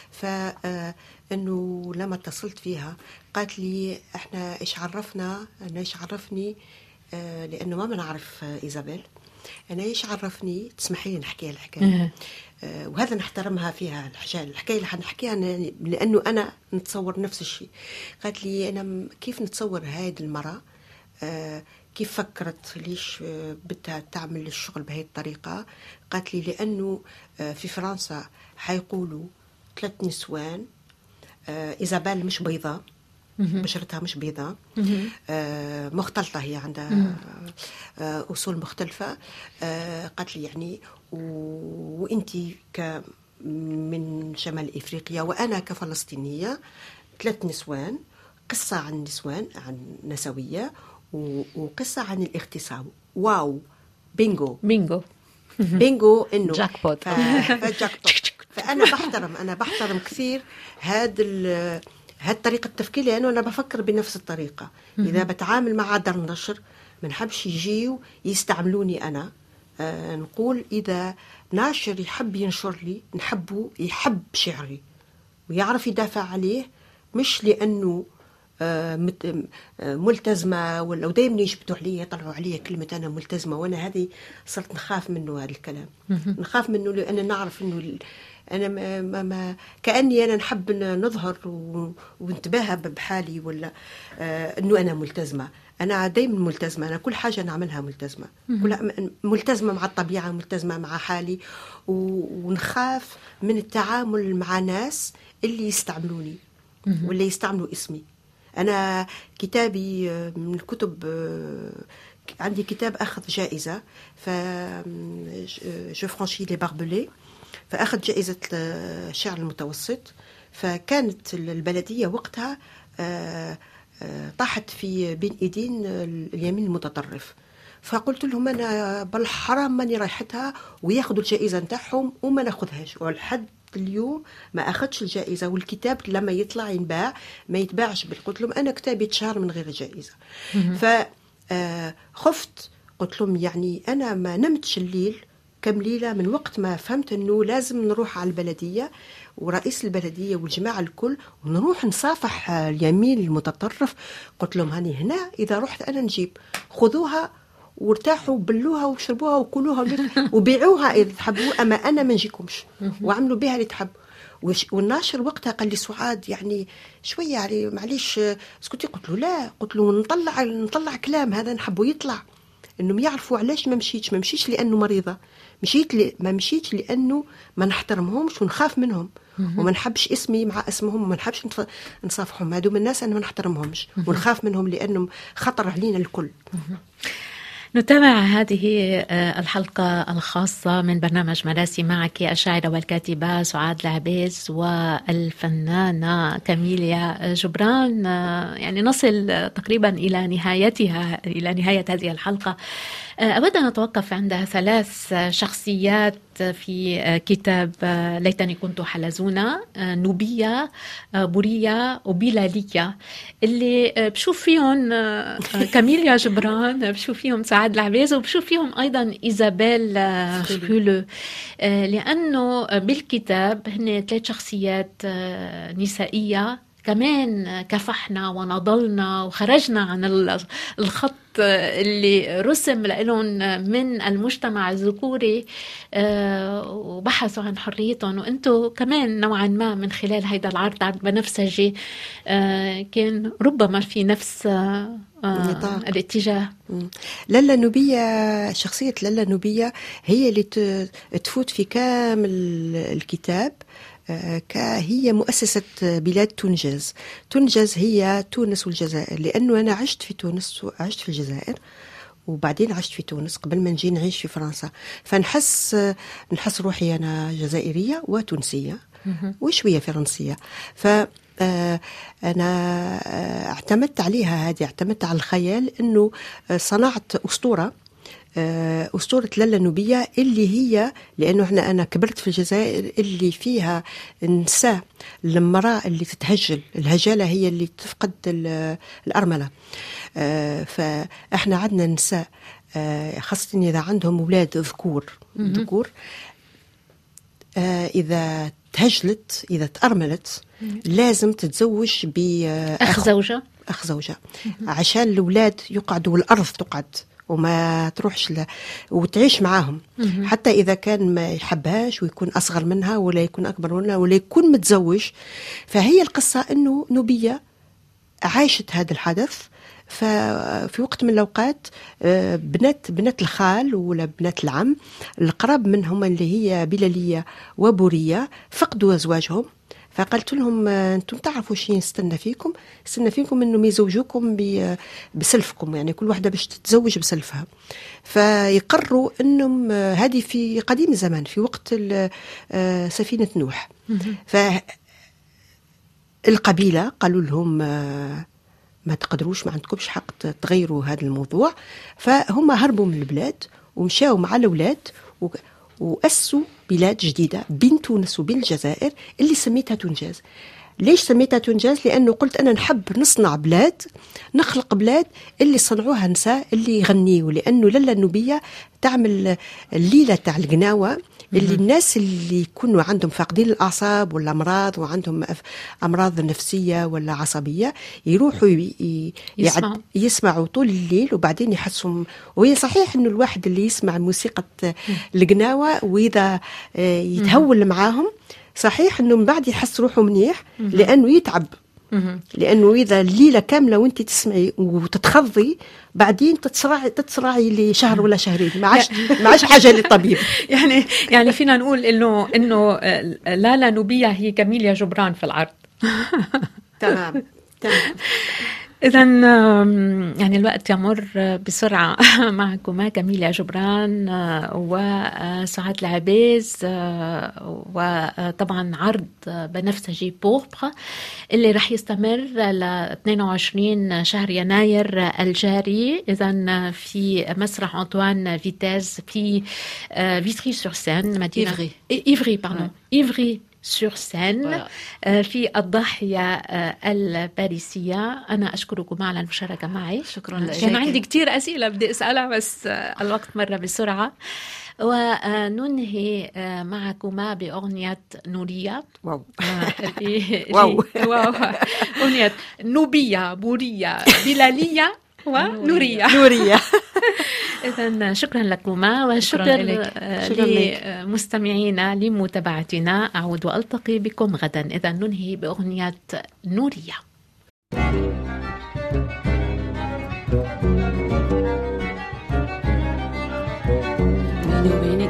فإنه لما اتصلت فيها قالت لي إحنا إيش عرفنا، أنا إيش عرفني آه، لأنه ما بنعرف آه، إيزابيل، أنا إيش عرفني تسمحي لي نحكي الحكاية. آه، وهذا نحترمها فيها الحكاية الحكاية اللي حنحكيها أنا- لأنه أنا نتصور نفس الشيء. قالت لي أنا م- كيف نتصور هذه المرأة، آه، كيف فكرت، ليش آه، بدها تعمل الشغل بهذه الطريقة. قالت لي لأنه آه، في فرنسا حيقولوا ثلاث نسوان، آه، إيزابيل مش بيضاء، بشرتها مش بيضاء، آه، مختلطة، هي عندها آه، أصول مختلفة. آه، قالت لي يعني و- وإنتي ك من شمال إفريقيا وأنا كفلسطينية، ثلاث نسوان، قصة عن نسوان، عن نسوية، و- وقصة عن الاغتصاب. واو، بينجو بينجو. بينجو انه جاك بوت. ف... فجاك بوت. فانا بحترم انا بحترم كثير هذا ال... هذه طريقه التفكير، لانه انا بفكر بنفس الطريقه. اذا بتعامل مع دار النشر ما نحبش يجيوا يستعملوني انا. آه نقول اذا ناشر يحب ينشر لي نحبه يحب شعري ويعرف يدافع عليه، مش لانه آه، مت- آه، ملتزمة ولا. ودايما يشبتوا علي يطلعوا علي كلمة أنا ملتزمة، وأنا هذه صرت نخاف منه هذا الكلام. نخاف منه لأن نعرف إنه ال- أنا ما ما ما كأني أنا نحب إن نظهر و- ونتباهى بحالي، ولا آه، إنه أنا ملتزمة. أنا دايما ملتزمة، أنا كل حاجة نعملها ملتزمة، كل ملتزمة مع الطبيعة، ملتزمة مع حالي. و- ونخاف من التعامل مع ناس اللي يستعملوني ولا يستعملوا اسمي. أنا كتابي آه، من الكتب، آه، عندي كتاب أخذ جائزة، ف جو فرانشي لي باربلي، فأخذ جائزة الشعر المتوسط. فكانت البلدية وقتها آه، آه، طاحت في بين ايدين اليمين المتطرف. فقلت لهم انا بالحرام ماني رايحتها وياخذوا الجائزه نتاعهم وما ناخذهاش، ولحد اليوم ما اخذش الجائزه. والكتاب لما يطلع ينباع ما يتباعش بال- قلت لهم انا كتابي يتشهر من غير جائزه. ف آه، خفت، قلت لهم يعني انا ما نمتش الليل كم ليله من وقت ما فهمت انه لازم نروح على البلديه ورئيس البلديه والجماعه الكل ونروح نصافح اليمين المتطرف. قلت لهم هاني هنا اذا رحت انا نجيب، خذوها وارتاحوا وبلوها وشربوها وكلوها وبيعوها اذا تحبوا، اما انا ما نجيكمش، وعملوا بها اللي تحبوا. وش- والناشر وقتها قال لي سعاد يعني شويه يعني معليش اسكتي. قلت له لا، قلت له نطلع نطلع كلام هذا نحبه يطلع. انهم يعرفوا علاش ما مشيتش ما مشيتش لانه مريضه، مشيت لي ما مشيتش لانه ما نحترمهمش ونخاف منهم وما نحبش اسمي مع اسمهم وما نحبش نصافحهم. هذوما الناس انا ما نحترمهمش ونخاف منهم لانهم خطر علينا الكل. نتابع هذه الحلقة الخاصة من برنامج مراسي معك الشاعرة والكاتبة سعاد العبيس والفنانة كاميليا جبران. يعني نصل تقريبا إلى نهايتها إلى نهاية هذه الحلقة. أود أن أتوقف عند ثلاث شخصيات في كتاب ليتني كنت حلزونة: نوبية، بورية، وبلالية، اللي بشوف فيهم كاميليا جبران، بشوف فيهم سعاد العبيس، وبشوف فيهم أيضا إيزابيل فرولو، لأنه بالكتاب هن ثلاث شخصيات نسائية كمان كفحنا ونضلنا وخرجنا عن الخط اللي رسم لهم من المجتمع الذكوري وبحثوا عن حريتهم. وانتم كمان نوعا ما من خلال هيدا العرض عرض بنفسجي كان ربما في نفس نطاق الاتجاه. لالا نوبية، شخصية لالا نوبية هي اللي تفوت في كامل الكتاب. هي مؤسسة بلاد تونجاز. تونجاز هي تونس والجزائر، لأنه أنا عشت في تونس وعشت في الجزائر وبعدين عشت في تونس قبل ما نجي نعيش في فرنسا، فنحس نحس روحي أنا جزائرية وتونسية وشوية فرنسية. ف أنا اعتمدت عليها هذه، اعتمدت على الخيال، أنه صنعت أسطورة أسطورة لالا نوبية اللي هي، لأنه احنا أنا كبرت في الجزائر اللي فيها نساء المرأة اللي تتهجل، الهجالة هي اللي تفقد الأرملة. فإحنا عندنا نساء خاصة إذا عندهم أولاد ذكور ذكور إذا تهجلت، إذا تأرملت، لازم تتزوج بأخ زوجة أخ زوجة عشان الأولاد يقعدوا والأرض تقعد وما تروحش ل... وتعيش معاهم. حتى إذا كان ما يحبهاش ويكون أصغر منها ولا يكون أكبر منها ولا يكون متزوج. فهي القصة أنه نوبية عاشت هذا الحدث. ففي وقت من الأوقات بنات بنات الخال ولا بنات العم القرب منهم اللي هي بلالية وبورية فقدوا أزواجهم، فقلت لهم أنتم تعرفوا شيء يستنى فيكم، يستنى فيكم أنهم يزوجوكم بسلفكم، يعني كل واحدة باش تتزوج بسلفها. فيقرروا أنهم هذه في قديم الزمان في وقت سفينة نوح. فالقبيلة قالوا لهم ما تقدروش، ما عندكمش حق تغيروا هذا الموضوع. فهم هربوا من البلاد ومشاوا مع الأولاد و وأسسوا بلاد جديدة بين تونس وبين الجزائر اللي سميتها تونجاز. ليش سميتها تونجاز؟ لأنه قلت أنا نحب نصنع بلاد، نخلق بلاد اللي صنعوها نساء اللي يغنيوا. لأنه لالا النوبية تعمل الليلة تاع القناوة اللي الناس اللي يكونوا عندهم فاقدين الأعصاب ولا أمراض وعندهم أمراض نفسية ولا عصبية يروحوا ي... يسمعوا. يسمعوا طول الليل وبعدين يحسوا. وهي صحيح إنه الواحد اللي يسمع موسيقى القناوة وإذا يتهول معاهم صحيح إنه من بعد يحس روحه منيح لأنه يتعب، لأنه إذا الليلة كاملة وانت تسمعي وتتخضي بعدين تتصرعي تتصرعي لشهر ولا شهرين ما عادش ما عادش حاجة للطبيب. يعني يعني فينا نقول إنه إنه لالا نوبية هي كاميليا جبران في العرض. تمام تمام. إذن يعني الوقت يمر بسرعة معكما كاميليا جبران وسعاد العبيس، وطبعا عرض بنفسجي بوربر اللي رح يستمر ل اثنين وعشرين شهر يناير الجاري. إذن في مسرح أنطوان فيتاز في فيتري سور سين، مدينة إيفري إيفري باردون إيفري سور سين في الضاحية الباريسية. أنا أشكركم على المشاركة معي. شكرا لك. كان عندي كتير أسئلة بدي أسألها بس الوقت مر بسرعة. وننهي معكما بأغنية نورية. واو واو واو أغنية نوبية بورية بلالية ونورية نورية. إذن شكرا لكما وشكرا لمستمعينا لمتابعتنا. أعود وألتقي بكم غدا. إذن ننهي بأغنية نورية.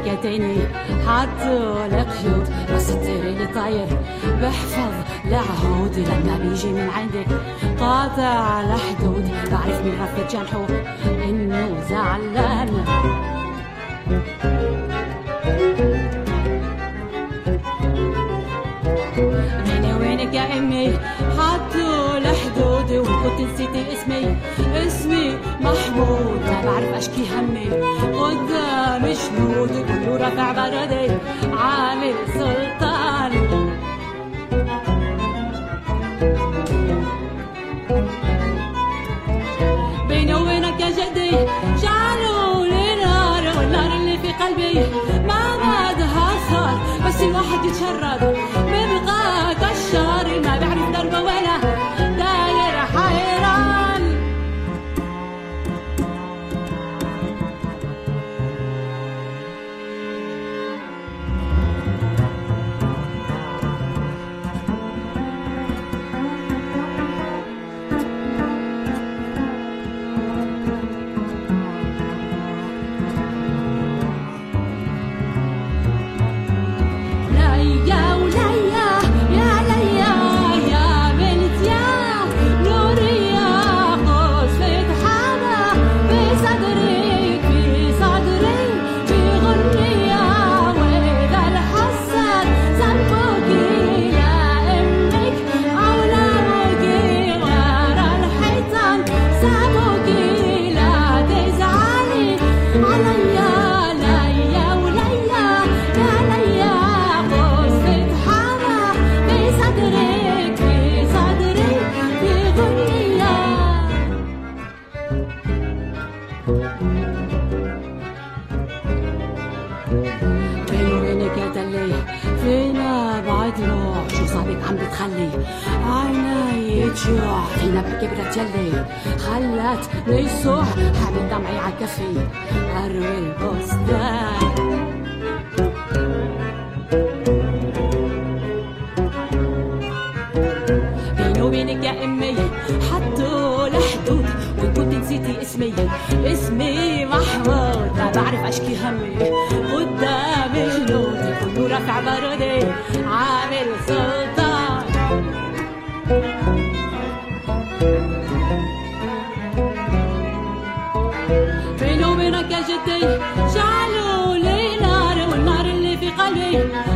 وينك يا تاني حطوا القيود بس الطير طاير بحفظ العهود لما بيجي من عندك قاطع الحدود بعرف من رفض جنحه انه زعلان بيني وينك يا امي حطوا الحدود وكنت نسيتي اسمي اسمي محمود ما بعرف اشكي همي قدام شنود كله رافع بردي عامل سلطان بيني وبينك يا جدي جعلوا لي نار والنار اللي في قلبي ما بعدها صار بس الواحد يتشرد ببقى كشار ما بعرف دربه ولا داير حيران فينا بحكي بدها تجلي خلت ليسوح حامل دمعي عالكفي أروي البستان بيني وبينك يا أمي حطوا الحدود وإن كنت نسيتي اسمي اسمي محمود ما بعرف أشكي همي قدام جنودي كله رافع بردي عامل سلطان بيني وبينك يا جدي جعلوا لي نار والنار اللي في قلبي